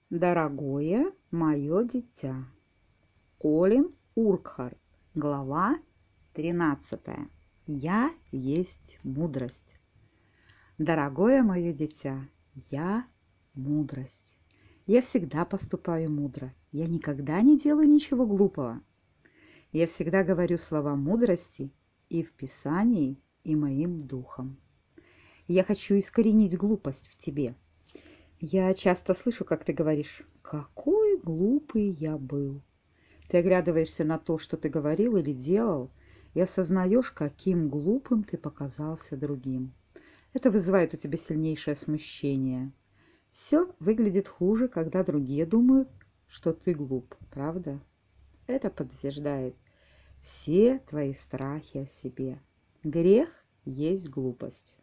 Дорогое мое дитя. Колин Уркхарт. Глава 13. Я есть мудрость. Дорогое мое дитя, я мудрость. Я всегда поступаю мудро. Я никогда не делаю ничего глупого. Я всегда говорю слова мудрости и в Писании, и моим духом. Я хочу искоренить глупость в тебе. Я часто слышу, как ты говоришь: «Какой глупый я был». Ты оглядываешься на то, что ты говорил или делал, и осознаешь, каким глупым ты показался другим. Это вызывает у тебя сильнейшее смущение. Все выглядит хуже, когда другие думают, что ты глуп, правда? Это подтверждает все твои страхи о себе. Грех есть глупость.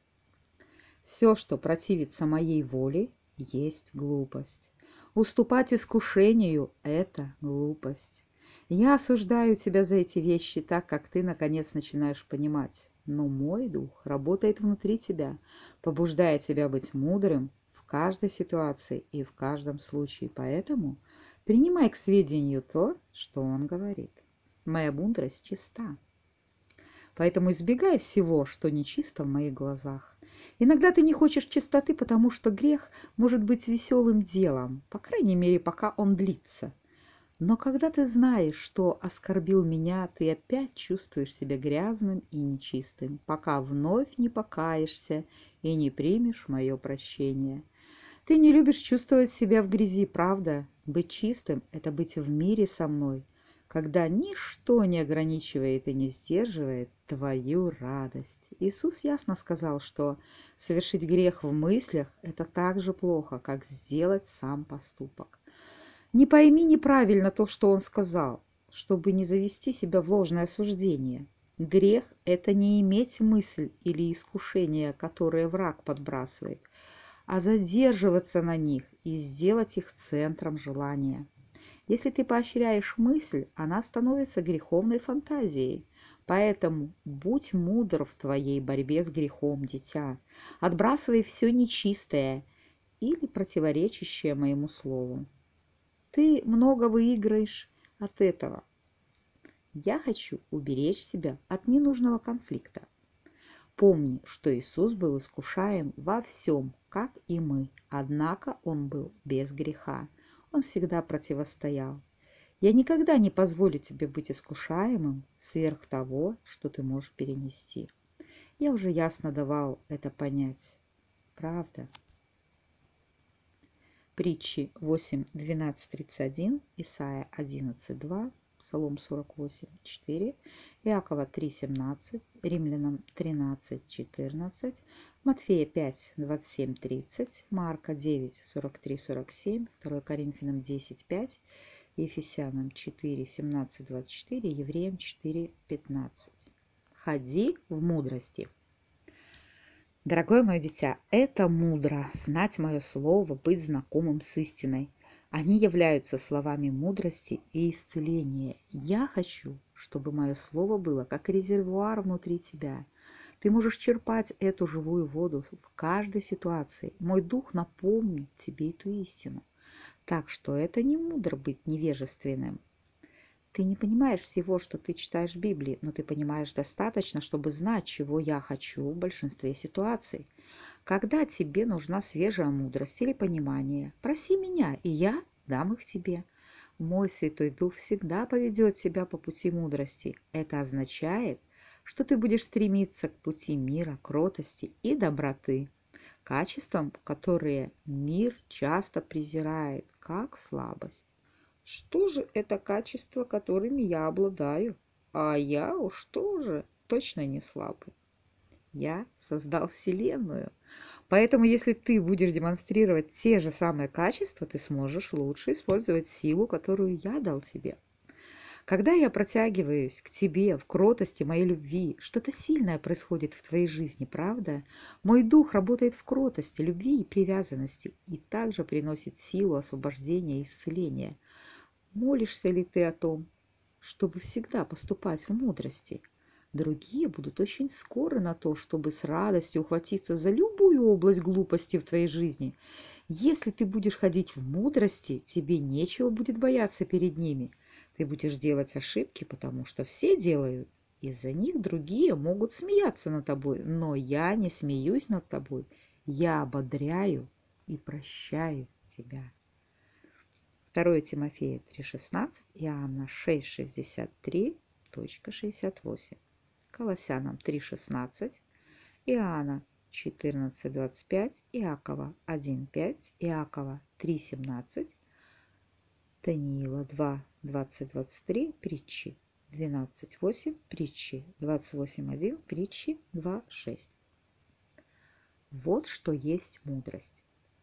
Все, что противится моей воле, есть глупость. Уступать искушению — это глупость. Я осуждаю тебя за эти вещи так, как ты, наконец, начинаешь понимать. Но мой дух работает внутри тебя, побуждая тебя быть мудрым в каждой ситуации и в каждом случае. Поэтому принимай к сведению то, что он говорит. Моя мудрость чиста. Поэтому избегай всего, что нечисто в моих глазах. Иногда ты не хочешь чистоты, потому что грех может быть веселым делом, по крайней мере, пока он длится. Но когда ты знаешь, что оскорбил меня, ты опять чувствуешь себя грязным и нечистым, пока вновь не покаешься и не примешь мое прощение. Ты не любишь чувствовать себя в грязи, правда? Быть чистым — это быть в мире со мной, когда ничто не ограничивает и не сдерживает твою радость. Иисус ясно сказал, что совершить грех в мыслях — это так же плохо, как сделать сам поступок. Не пойми неправильно то, что он сказал, чтобы не завести себя в ложное осуждение. Грех — это не иметь мысль или искушение, которое враг подбрасывает, а задерживаться на них и сделать их центром желания. Если ты поощряешь мысль, она становится греховной фантазией. Поэтому будь мудр в твоей борьбе с грехом, дитя. Отбрасывай все нечистое или противоречащее моему слову. Ты много выиграешь от этого. Я хочу уберечь себя от ненужного конфликта. Помни, что Иисус был искушаем во всем, как и мы, однако Он был без греха. Он всегда противостоял. Я никогда не позволю тебе быть искушаемым сверх того, что ты можешь перенести. Я уже ясно давал это понять. Правда? Притчи 8, 12, 31, Исайя 11, 2, Псалом 48, 4, Иакова 3, 17, Римлянам 13, 14, Матфея 5, 27, 30, Марка 9, 43, 47, 2 Коринфянам 10, 5, Ефесянам 4, 17, 24, Евреям 4, 15. Ходи в мудрости. Дорогое мое дитя, это мудро, знать мое слово, быть знакомым с истиной. Они являются словами мудрости и исцеления. Я хочу, чтобы мое слово было как резервуар внутри тебя. Ты можешь черпать эту живую воду в каждой ситуации. Мой дух напомнит тебе эту истину. Так что это не мудро быть невежественным. Ты не понимаешь всего, что ты читаешь в Библии, но ты понимаешь достаточно, чтобы знать, чего я хочу в большинстве ситуаций. Когда тебе нужна свежая мудрость или понимание, проси меня, и я дам их тебе. Мой Святой Дух всегда поведет тебя по пути мудрости. Это означает, что ты будешь стремиться к пути мира, кротости и доброты, качествам, которые мир часто презирает как слабость. Что же это качества, которыми я обладаю? А я уж тоже точно не слабый. Я создал Вселенную. Поэтому, если ты будешь демонстрировать те же самые качества, ты сможешь лучше использовать силу, которую я дал тебе. Когда я протягиваюсь к тебе в кротости моей любви, что-то сильное происходит в твоей жизни, правда? Мой дух работает в кротости, любви и привязанности и также приносит силу освобождения и исцеления. Молишься ли ты о том, чтобы всегда поступать в мудрости? Другие будут очень скоры на то, чтобы с радостью ухватиться за любую область глупости в твоей жизни. Если ты будешь ходить в мудрости, тебе нечего будет бояться перед ними. Ты будешь делать ошибки, потому что все делают. Из-за них другие могут смеяться над тобой, но я не смеюсь над тобой. Я ободряю и прощаю тебя. 2 Тимофея 3,16, Иоанна 6,63.68, Колоссянам 3,16, Иоанна 14,25, Иакова 1,5, Иакова 3,17, Даниила 2:20-23, притчи 12:8, притчи 28:1, притчи 2:6. Вот что есть мудрость.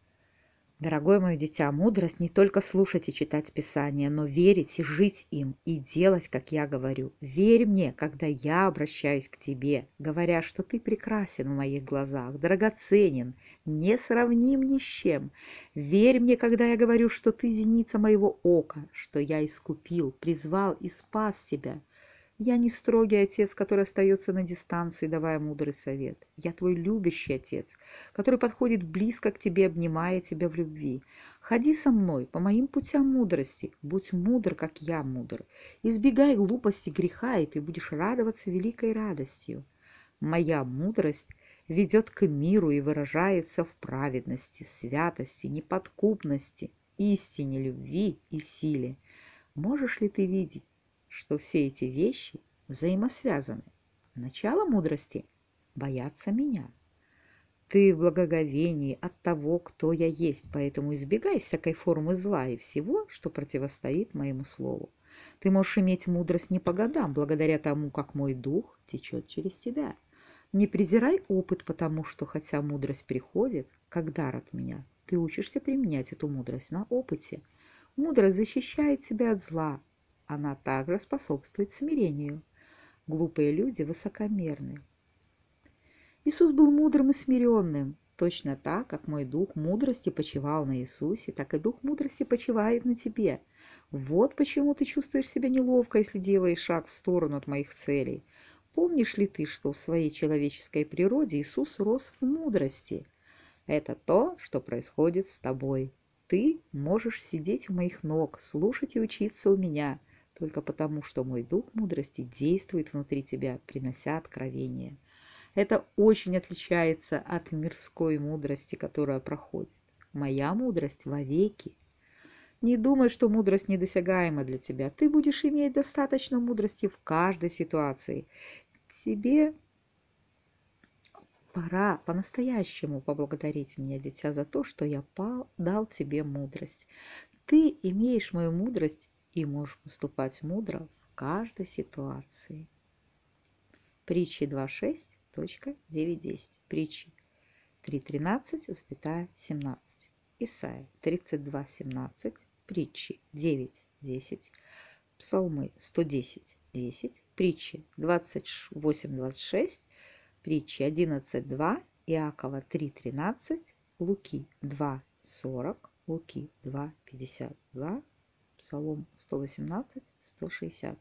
Дорогое мое дитя, мудрость не только слушать и читать Писание, но верить и жить им, и делать, как я говорю. Верь мне, когда я обращаюсь к тебе, говоря, что ты прекрасен в моих глазах, драгоценен, несравним ни с чем. Верь мне, когда я говорю, что ты зеница моего ока, что я искупил, призвал и спас тебя. Я не строгий отец, который остается на дистанции, давая мудрый совет. Я твой любящий отец, который подходит близко к тебе, обнимая тебя в любви. Ходи со мной по моим путям мудрости, будь мудр, как я мудр. Избегай глупости греха, и ты будешь радоваться великой радостью. Моя мудрость ведет к миру и выражается в праведности, святости, неподкупности, истине, любви и силе. Можешь ли ты видеть, что все эти вещи взаимосвязаны? Начало мудрости — бояться меня. Ты в благоговении от того, кто я есть, поэтому избегай всякой формы зла и всего, что противостоит моему слову. Ты можешь иметь мудрость не по годам, благодаря тому, как мой дух течет через тебя. Не презирай опыт, потому что, хотя мудрость приходит, как дар от меня, ты учишься применять эту мудрость на опыте. Мудрость защищает тебя от зла. Она также способствует смирению. Глупые люди высокомерны. Иисус был мудрым и смиренным. Точно так, как мой дух мудрости почивал на Иисусе, так и дух мудрости почивает на тебе. Вот почему ты чувствуешь себя неловко, если делаешь шаг в сторону от моих целей. Помнишь ли ты, что в своей человеческой природе Иисус рос в мудрости? Это то, что происходит с тобой. Ты можешь сидеть у моих ног, слушать и учиться у меня, только потому, что мой дух мудрости действует внутри тебя, принося откровение. Это очень отличается от мирской мудрости, которая проходит. Моя мудрость вовеки. Не думай, что мудрость недосягаема для тебя. Ты будешь иметь достаточно мудрости в каждой ситуации. Тебе пора по-настоящему поблагодарить меня, дитя, за то, что я дал тебе мудрость. Ты имеешь мою мудрость и можешь поступать мудро в каждой ситуации. Притчи 2:6.9.10. Притчи 3:13,17. Исайя 32:17. Притчи 9:10. Псалмы 110:10. Притчи 28:26. Притчи 11:2, Иакова 3:13, Луки 2:40, Луки 2:52, Псалом 118:160.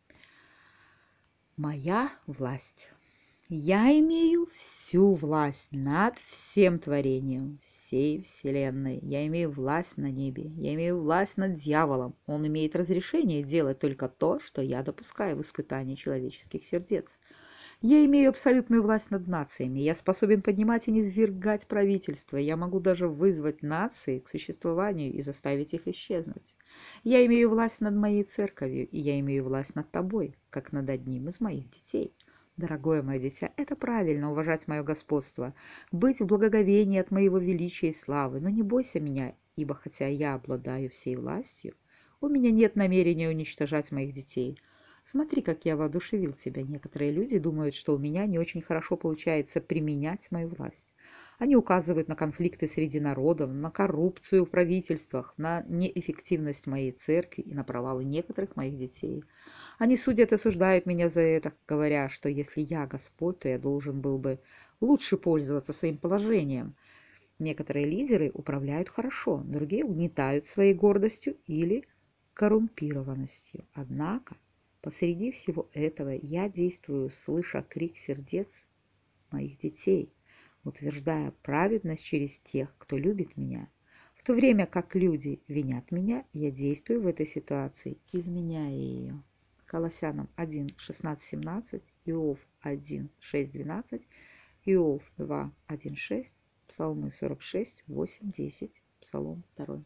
Моя власть. Я имею всю власть над всем творением, всей вселенной. Я имею власть на небе, я имею власть над дьяволом. Он имеет разрешение делать только то, что я допускаю в испытании человеческих сердец. Я имею абсолютную власть над нациями. Я способен поднимать и низвергать правительства. Я могу даже вызвать нации к существованию и заставить их исчезнуть. Я имею власть над моей церковью, и я имею власть над тобой, как над одним из моих детей. Дорогое мое дитя, это правильно уважать мое господство, быть в благоговении от моего величия и славы, но не бойся меня, ибо хотя я обладаю всей властью, у меня нет намерения уничтожать моих детей. Смотри, как я воодушевил тебя. Некоторые люди думают, что у меня не очень хорошо получается применять мою власть. Они указывают на конфликты среди народов, на коррупцию в правительствах, на неэффективность моей церкви и на провалы некоторых моих детей. Они судят и осуждают меня за это, говоря, что если я Господь, то я должен был бы лучше пользоваться своим положением. Некоторые лидеры управляют хорошо, другие угнетают своей гордостью или коррумпированностью. Однако посреди всего этого я действую, слыша крик сердец моих детей, утверждая праведность через тех, кто любит меня. то время как люди винят меня, я действую в этой ситуации, изменяя ее. Колоссянам 1, 16, 17, Иов 1, 6, 12, Иов 2, 1, 6, Псалмы 46, 8, 10, Псалом 2.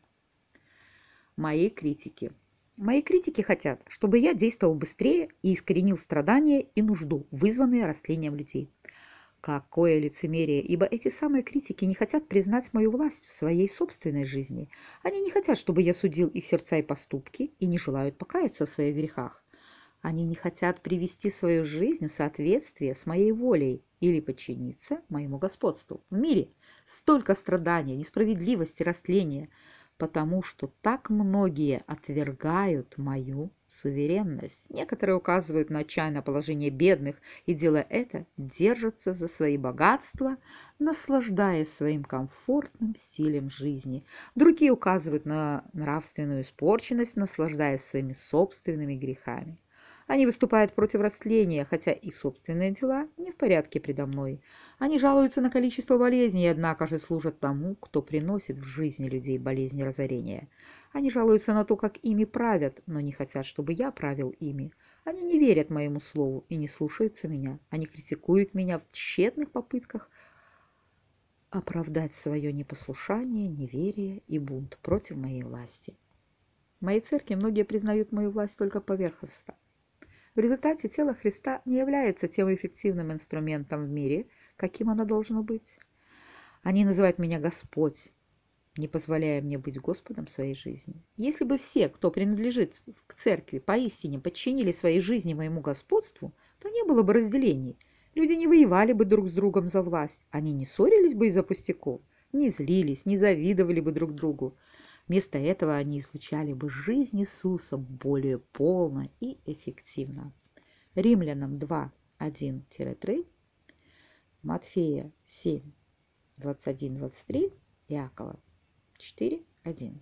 Мои критики. Мои критики хотят, чтобы я действовал быстрее и искоренил страдания и нужду, вызванные растлением людей. Какое лицемерие, ибо эти самые критики не хотят признать мою власть в своей собственной жизни. Они не хотят, чтобы я судил их сердца и поступки, и не желают покаяться в своих грехах. Они не хотят привести свою жизнь в соответствие с моей волей или подчиниться моему господству. В мире столько страданий, несправедливости, растления, потому что так многие отвергают мою суверенность. Некоторые указывают на отчаянное положение бедных и, делая это, держатся за свои богатства, наслаждаясь своим комфортным стилем жизни. Другие указывают на нравственную испорченность, наслаждаясь своими собственными грехами. Они выступают против растления, хотя их собственные дела не в порядке предо мной. Они жалуются на количество болезней, однако же служат тому, кто приносит в жизни людей болезни разорения. Они жалуются на то, как ими правят, но не хотят, чтобы я правил ими. Они не верят моему слову и не слушаются меня. Они критикуют меня в тщетных попытках оправдать свое непослушание, неверие и бунт против моей власти. В моей церкви многие признают мою власть только поверхностно. В результате тело Христа не является тем эффективным инструментом в мире, каким оно должно быть. Они называют меня Господь, не позволяя мне быть Господом своей жизни. Если бы все, кто принадлежит к церкви, поистине подчинили своей жизни моему господству, то не было бы разделений. Люди не воевали бы друг с другом за власть, они не ссорились бы из-за пустяков, не злились, не завидовали бы друг другу. Вместо этого они излучали бы жизнь Иисуса более полно и эффективно. Римлянам 2, 1-3, Матфея 7, 21-23, Иакова 4, 1.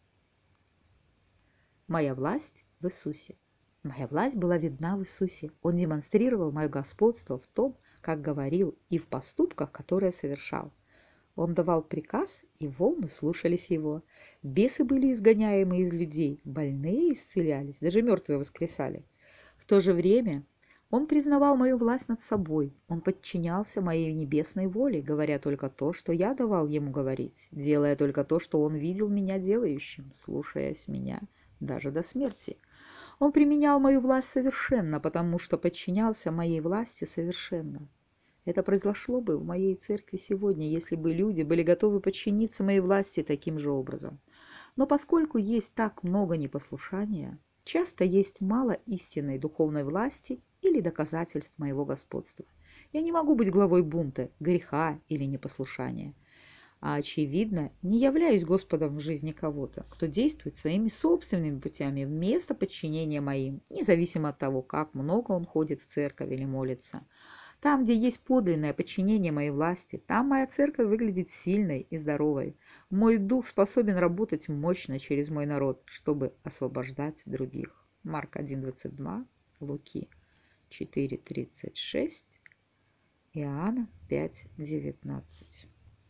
Моя власть в Иисусе. Моя власть была видна в Иисусе. Он демонстрировал мое господство в том, как говорил, и в поступках, которые совершал. Он давал приказ, и волны слушались его. Бесы были изгоняемы из людей, больные исцелялись, даже мертвые воскресали. В то же время он признавал мою власть над собой. Он подчинялся моей небесной воле, говоря только то, что я давал ему говорить, делая только то, что он видел меня делающим, слушаясь меня даже до смерти. Он применял мою власть совершенно, потому что подчинялся моей власти совершенно. Это произошло бы в моей церкви сегодня, если бы люди были готовы подчиниться моей власти таким же образом. Но поскольку есть так много непослушания, часто есть мало истинной духовной власти или доказательств моего господства. Я не могу быть главой бунта, греха или непослушания. А очевидно, не являюсь Господом в жизни кого-то, кто действует своими собственными путями вместо подчинения моим, независимо от того, как много он ходит в церковь или молится. Там, где есть подлинное подчинение моей власти, там моя церковь выглядит сильной и здоровой. Мой дух способен работать мощно через мой народ, чтобы освобождать других. Марк 1:22, Луки 4:36, Иоанна 5:19.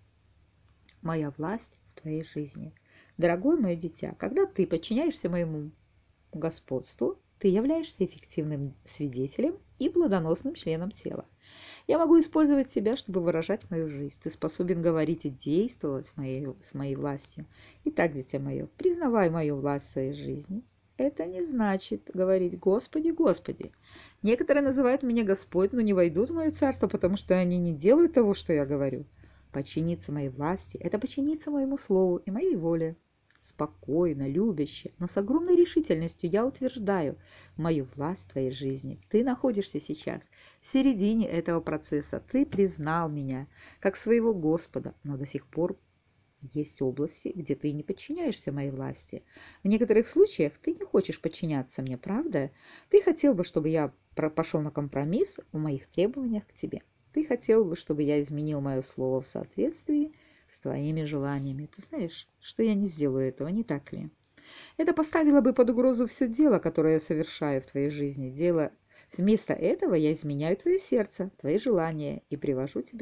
Моя власть в твоей жизни. Дорогое мое дитя, когда ты подчиняешься моему господству, ты являешься эффективным свидетелем и плодоносным членом тела. Я могу использовать тебя, чтобы выражать мою жизнь. Ты способен говорить и действовать с моей властью. Итак, дитя мое, признавай мою власть в своей жизни. Это не значит говорить «Господи, Господи». Некоторые называют меня Господь, но не войдут в мое царство, потому что они не делают того, что я говорю. Подчиниться моей власти – это подчиниться моему слову и моей воле. Спокойно, любяще, но с огромной решительностью я утверждаю мою власть в твоей жизни. Ты находишься сейчас в середине этого процесса. Ты признал меня как своего Господа, но до сих пор есть области, где ты не подчиняешься моей власти. В некоторых случаях ты не хочешь подчиняться мне, правда? Ты хотел бы, чтобы я пошел на компромисс в моих требованиях к тебе. Ты хотел бы, чтобы я изменил мое слово в соответствии с твоими желаниями. Ты знаешь, что я не сделаю этого, не так ли? Это поставило бы под угрозу все дело, которое я совершаю в твоей жизни. Вместо этого я изменяю твое сердце, твои желания и привожу тебя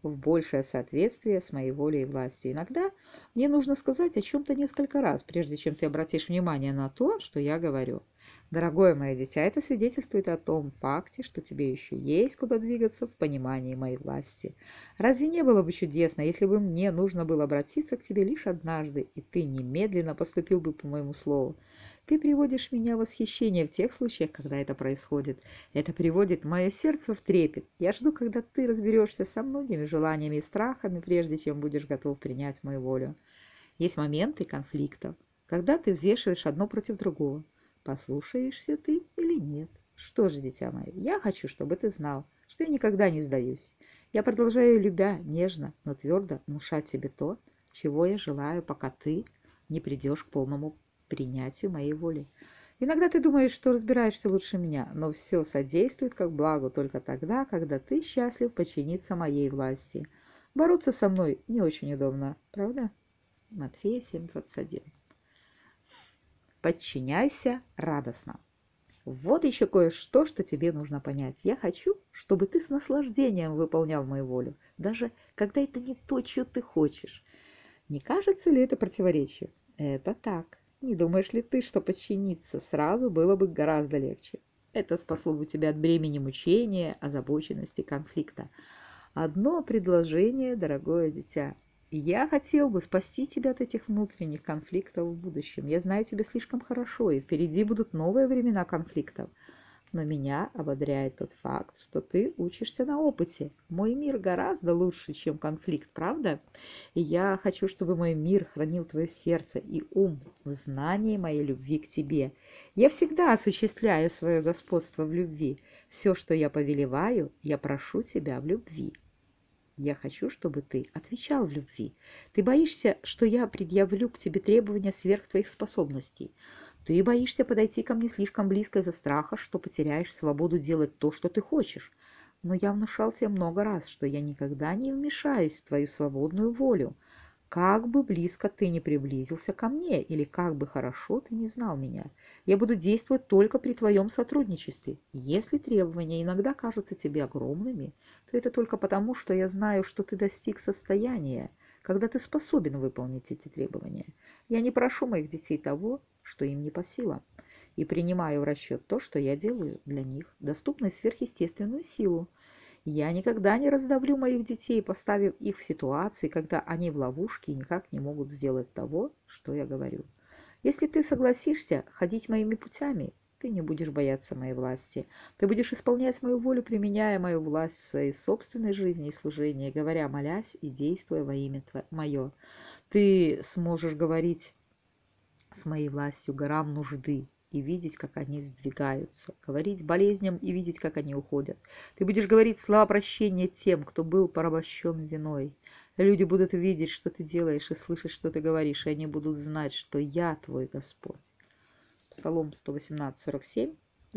в большее соответствие с моей волей и властью. Иногда мне нужно сказать о чем-то несколько раз, прежде чем ты обратишь внимание на то, что я говорю. Дорогое мое дитя, это свидетельствует о том факте, что тебе еще есть куда двигаться в понимании моей власти. Разве не было бы чудесно, если бы мне нужно было обратиться к тебе лишь однажды, и ты немедленно поступил бы по моему слову? Ты приводишь меня в восхищение в тех случаях, когда это происходит. Это приводит мое сердце в трепет. Я жду, когда ты разберешься со многими желаниями и страхами, прежде чем будешь готов принять мою волю. Есть моменты конфликтов, когда ты взвешиваешь одно против другого. Послушаешься ты или нет? Что же, дитя мое, я хочу, чтобы ты знал, что я никогда не сдаюсь. Я продолжаю, любя, нежно, но твердо внушать себе то, чего я желаю, пока ты не придешь к полному принятию моей воли. Иногда ты думаешь, что разбираешься лучше меня, но все содействует как благу только тогда, когда ты счастлив подчиниться моей власти. Бороться со мной не очень удобно, правда? Матфея 7:21. Подчиняйся радостно. Вот еще кое-что, что тебе нужно понять. Я хочу, чтобы ты с наслаждением выполнял мою волю, даже когда это не то, что ты хочешь. Не кажется ли это противоречием? Это так. Не думаешь ли ты, что подчиниться сразу было бы гораздо легче? Это спасло бы тебя от бремени мучения, озабоченности, конфликта. Одно предложение, дорогое дитя. Я хотел бы спасти тебя от этих внутренних конфликтов в будущем. Я знаю тебя слишком хорошо, и впереди будут новые времена конфликтов. Но меня ободряет тот факт, что ты учишься на опыте. Мой мир гораздо лучше, чем конфликт, правда? И я хочу, чтобы мой мир хранил твое сердце и ум в знании моей любви к тебе. Я всегда осуществляю свое господство в любви. Все, что я повелеваю, я прошу тебя в любви. Я хочу, чтобы ты отвечал в любви. Ты боишься, что я предъявлю к тебе требования сверх твоих способностей. Ты боишься подойти ко мне слишком близко из-за страха, что потеряешь свободу делать то, что ты хочешь. Но я внушал тебе много раз, что я никогда не вмешаюсь в твою свободную волю. Как бы близко ты ни приблизился ко мне, или как бы хорошо ты не знал меня, я буду действовать только при твоем сотрудничестве. Если требования иногда кажутся тебе огромными, то это только потому, что я знаю, что ты достиг состояния, когда ты способен выполнить эти требования. Я не прошу моих детей того, что им не по силам, и принимаю в расчет то, что я делаю для них, доступной сверхъестественную силу. Я никогда не раздавлю моих детей, поставив их в ситуации, когда они в ловушке и никак не могут сделать того, что я говорю. Если ты согласишься ходить моими путями, ты не будешь бояться моей власти. Ты будешь исполнять мою волю, применяя мою власть в своей собственной жизни и служении, говоря, молясь и действуя во имя мое. Ты сможешь говорить с моей властью горам нужды и видеть, как они сдвигаются, говорить болезням и видеть, как они уходят. Ты будешь говорить слова прощения тем, кто был порабощен виной. Люди будут видеть, что ты делаешь, и слышать, что ты говоришь, и они будут знать, что я твой Господь. Псалом 118:47,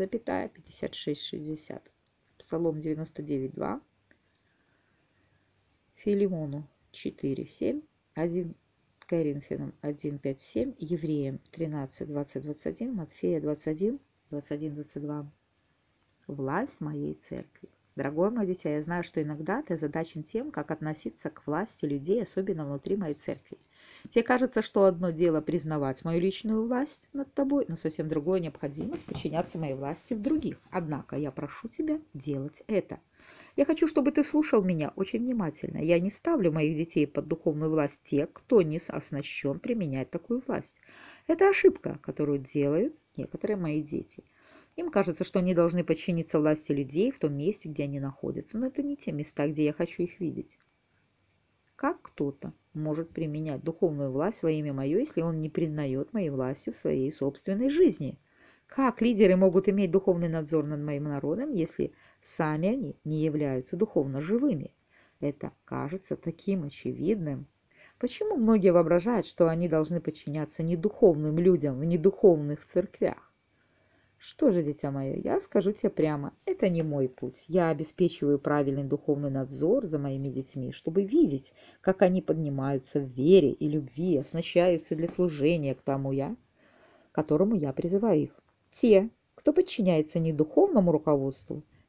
56:60. Псалом 99:2. Филимону 4:7, 1 Коринфянам 1:5-7, Евреям 13:20-21, Матфея 21:21-22. Власть моей церкви. Дорогое мое дитя, я знаю, что иногда ты озадачен тем, как относиться к власти людей, особенно внутри моей церкви. Тебе кажется, что одно дело признавать мою личную власть над тобой, но совсем другое необходимость подчиняться моей власти в других. Однако я прошу тебя делать это. Я хочу, чтобы ты слушал меня очень внимательно. Я не ставлю моих детей под духовную власть тех, кто не оснащен применять такую власть. Это ошибка, которую делают некоторые мои дети. Им кажется, что они должны подчиниться власти людей в том месте, где они находятся, но это не те места, где я хочу их видеть. Как кто-то может применять духовную власть во имя мое, если он не признает моей власти в своей собственной жизни? Как лидеры могут иметь духовный надзор над моим народом, если сами они не являются духовно живыми? Это кажется таким очевидным. Почему многие воображают, что они должны подчиняться недуховным людям в недуховных церквях? Что же, дитя мое, я скажу тебе прямо, это не мой путь. Я обеспечиваю правильный духовный надзор за моими детьми, чтобы видеть, как они поднимаются в вере и любви, оснащаются для служения к которому я призываю их. Те, кто подчиняется не духовному руководству,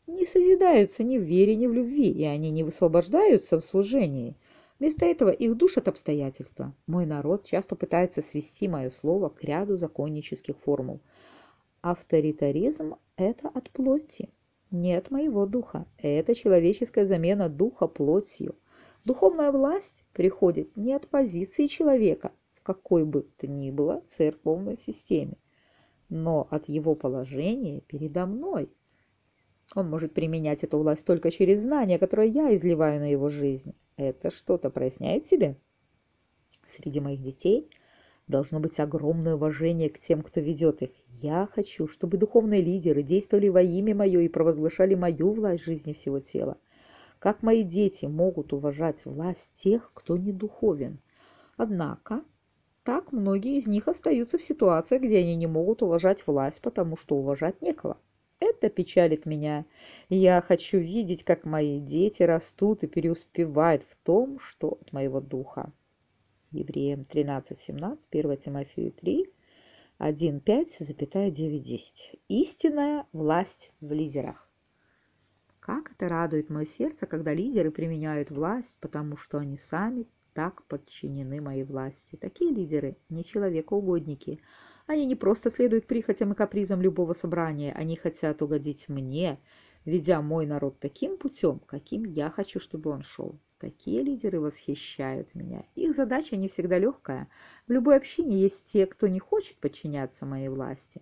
не созидаются ни в вере, ни в любви, и они не высвобождаются в служении. Вместо этого их душат обстоятельства. Мой народ часто пытается свести мое слово к ряду законнических формул. Авторитаризм– это от плоти, не от моего духа. Это человеческая замена духа плотью. Духовная власть приходит не от позиции человека, в какой бы то ни было церковной системе, но от его положения передо мной. Он может применять эту власть только через знания, которые я изливаю на его жизнь. Это что-то проясняет тебе? Среди моих детей должно быть огромное уважение к тем, кто ведет их. Я хочу, чтобы духовные лидеры действовали во имя мое и провозглашали мою власть жизни всего тела. Как мои дети могут уважать власть тех, кто не духовен? Однако, так многие из них остаются в ситуациях, где они не могут уважать власть, потому что уважать некого. Это печалит меня. Я хочу видеть, как мои дети растут и преуспевают в том, что от моего духа. Евреям 13:17, 1 Тимофею 3, 1:5, 9:10. Истинная власть в лидерах. Как это радует мое сердце, когда лидеры применяют власть, потому что они сами так подчинены моей власти. Такие лидеры не человекоугодники. Они не просто следуют прихотям и капризам любого собрания, они хотят угодить мне, ведя мой народ таким путем, каким я хочу, чтобы он шел. Такие лидеры восхищают меня. Их задача не всегда легкая. В любой общине есть те, кто не хочет подчиняться моей власти.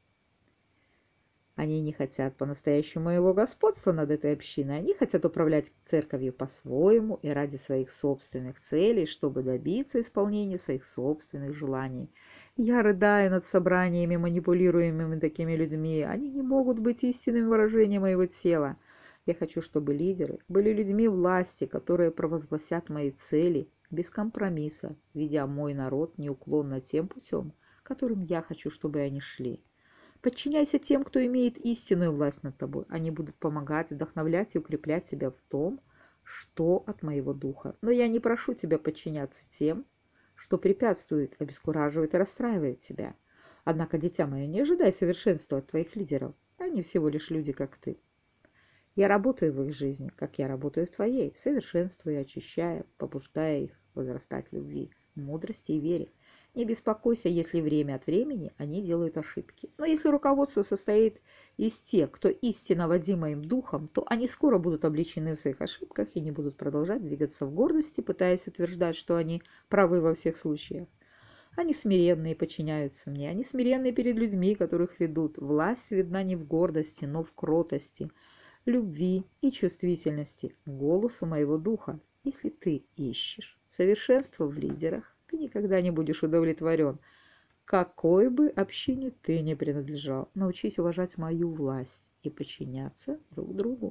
Они не хотят по-настоящему моего господства над этой общиной. Они хотят управлять церковью по-своему и ради своих собственных целей, чтобы добиться исполнения своих собственных желаний. Я рыдаю над собраниями, манипулируемыми такими людьми. Они не могут быть истинным выражением моего тела. Я хочу, чтобы лидеры были людьми власти, которые провозгласят мои цели без компромисса, ведя мой народ неуклонно тем путем, которым я хочу, чтобы они шли. Подчиняйся тем, кто имеет истинную власть над тобой. Они будут помогать, вдохновлять и укреплять тебя в том, что от моего духа. Но я не прошу тебя подчиняться тем, что препятствует, обескураживает и расстраивает тебя. Однако, дитя мое, не ожидай совершенства от твоих лидеров. Они всего лишь люди, как ты. Я работаю в их жизни, как я работаю в твоей, совершенствуя, очищая, побуждая их возрастать в любви, мудрости и вере. Не беспокойся, если время от времени они делают ошибки. Но если руководство состоит из тех, кто истинно водим им духом, то они скоро будут обличены в своих ошибках и не будут продолжать двигаться в гордости, пытаясь утверждать, что они правы во всех случаях. Они смиренные и подчиняются мне. Они смиренные перед людьми, которых ведут. Власть видна не в гордости, но в кротости, любви и чувствительности к голосу моего духа. Если ты ищешь совершенство в лидерах, ты никогда не будешь удовлетворен, какой бы общине ты ни принадлежал. Научись уважать мою власть и подчиняться друг другу.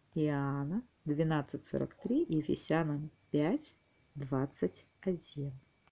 Иоанна 12:43, Ефесянам 5:21.